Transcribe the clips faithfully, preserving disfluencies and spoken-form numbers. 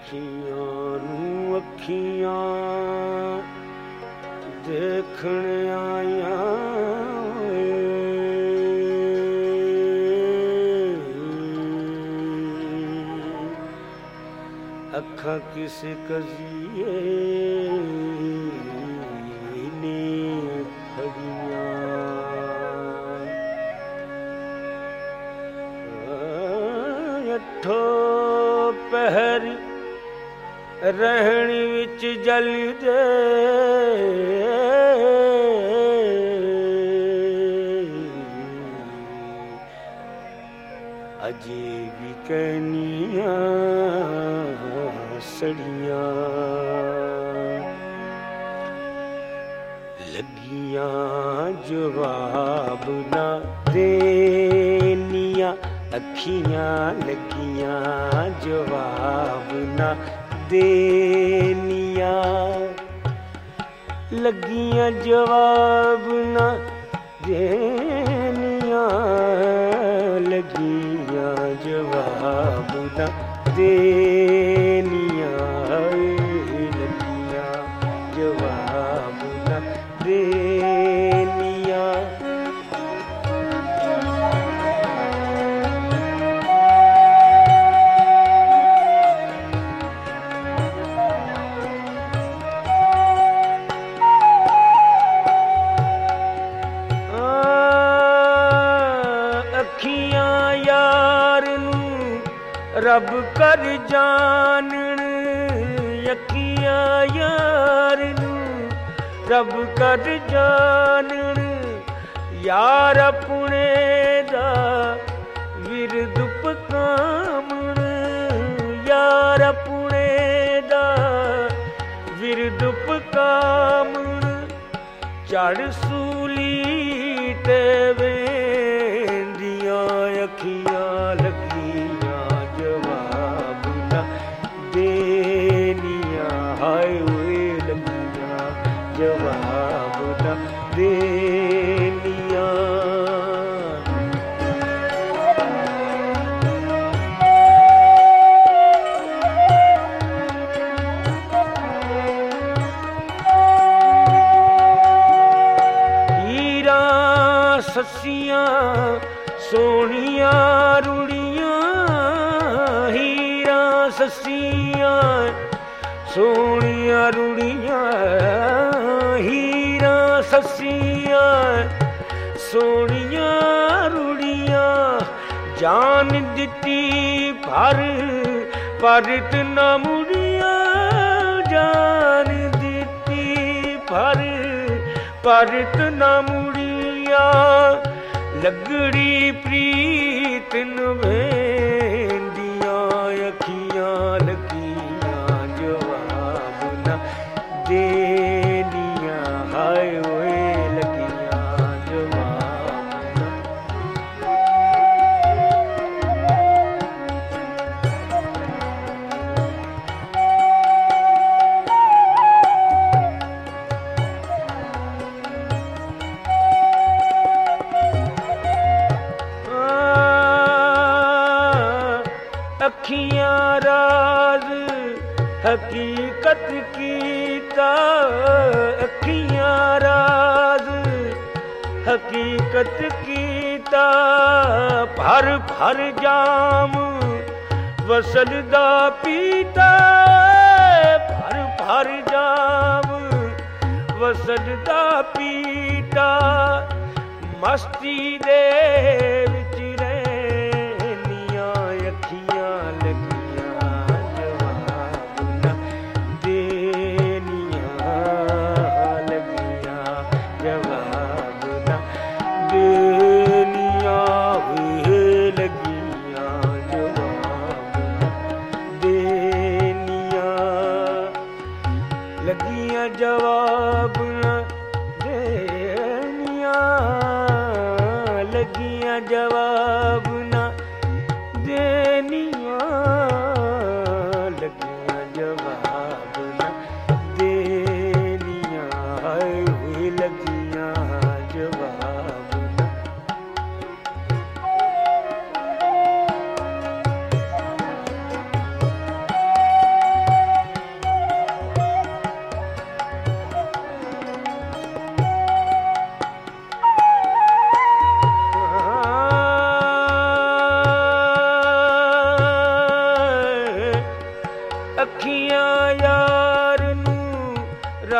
ਅੱਖੀਆਂ ਨੂੰ ਅੱਖੀਆਂ ਦੇਖਣ ਆਈਆਂ ਅੱਖਾਂ ਕਿਸ ਕਜ਼ੀਏ ਨੇ ਫੜੀਆਂ ਅੱਠੋ ਪਹਿਰ ਰਹਿਣ ਵਿੱਚ ਜਲਦੇ ਅਜੇ ਵੀ ਕਹਿਨੀਆਂ ਸੜੀਆਂ ਲੱਗੀਆਂ ਜਵਾਬ ਨਾ ਦੇਨੀਆਂ ਅੱਖੀਆਂ ਲੱਗੀਆਂ ਜਵਾਬ ਨਾ ਦੇਨੀਆਂ ਲੱਗੀਆਂ ਜਵਾਬ ਨਾ ਦੇਨੀਆਂ ਲੱਗੀਆਂ ਜਵਾਬ ਨਾ ਦੇਨੀਆਂ ਲੱਗੀਆਂ ਜਵਾਬ ਨਾ ਦੇਨੀਆਂ ਅੱਖੀਆਂ ਯਾਰ ਨੂੰ ਰੱਬ ਕਰ ਜਾਣਨ ਅੱਖੀਆਂ ਯਾਰ ਨੂੰ ਰੱਬ ਕਰ ਜਾਣਨ ਯਾਰ ਆਪਣੇ ਦਾ ਵਿਰਦ ਪਕਾਮਣ ਯਾਰ ਆਪਣੇ ਦਾ ਵਿਰਦ ਪਕਾਮਣ ਚੜ ਸੂਲੀ ਤੇ ਵੇਂਦੀਆਂ ਅੱਖੀਆਂ ਲੱਗੀਆਂ ਜਵਾਬ ਨਾ ਦੇਨੀਆਂ ਹਾਏ ਓਏ ਲੱਗੀਆਂ ਜਵਾਬ ਨਾ ਦੇਨੀਆਂ ਹੀਰਾਂ ਸੱਸੀਆਂ ਸੋਹਣੀਆਂ ਰੁੜੀਆਂ ਹੀਰਾਂ ਸੱਸੀਆਂ ਸੋਹਣੀਆਂ ਰੁੜੀਆਂ ਹੀਰਾਂ ਸੱਸੀਆਂ ਸੋਹਣੀਆਂ ਰੁੜੀਆਂ ਜਾਨ ਦਿੱਤੀ ਪਰ ਪਰਤ ਨਾ ਮੁੜੀਆਂ ਜਾਨ ਦਿੱਤੀ ਪਰ ਪਰਤ ਨਾ ਮੁੜੀਆਂ ਲੱਗੜੀ ਪ੍ਰੀਤ ਨਵੇਂਦੀਆਂ ਅੱਖੀਆਂ ਲੱਗੀਆਂ ਜਵਾਬ ਨਾ ਦੇਨੀਆਂ ਹਾਏ ਓਏ ਲੱਗੀਆਂ ਜਵਾਬ ਨਾ ਅੱਖੀਆਂ ਰਾਜ਼ ਹਕੀਕਤ ਕੀਤਾ ਅੱਖੀਆਂ ਰਾਜ਼ ਹਕੀਕਤ ਕੀਤਾ ਭਰ ਭਰ ਜਾਮ ਵਸਲ ਦਾ ਪੀਤਾ ਭਰ ਭਰ ਜਾਮ ਵਸਲ ਦਾ ਪੀਤਾ ਮਸਤੀ ਦੇ ਵਿੱਚ ਲੱਗੀਆਂ ਜਵਾਬ ਨਾ ਦੇਨੀਆਂ ਲੱਗੀਆਂ ਜਵਾਬ ਨਾ ਦੇਨੀਆਂ ਲੱਗੀਆਂ ਜਵਾਬ ਨਾ ਦੇਨੀਆਂ ਹਾਏ ਹੋਏ ਲੱਗੀਆਂ ਜਵਾਬ ਨਾ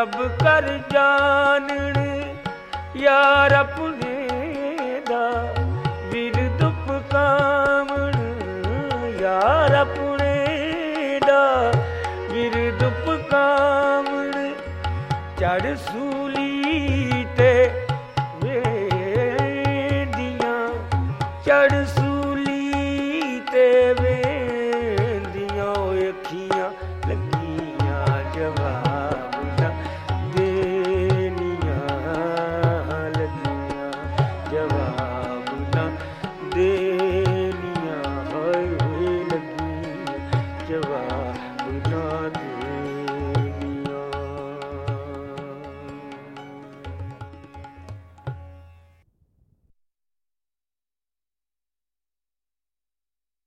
ਸਭ ਕਰ ਜਾਣਨ ਯਾਰ ਆਪਣੇ ਦਾ ਵਿਰਦੁਪ ਕਾਮਣ ਯਾਰ ਆਪਣੇ ਦਾ ਵਿਰਦੁਪ ਕਾਮਣ ਚੜ ਸੂਲੀ ਤੇ ਵੇਦੀਆਂ ਚੜ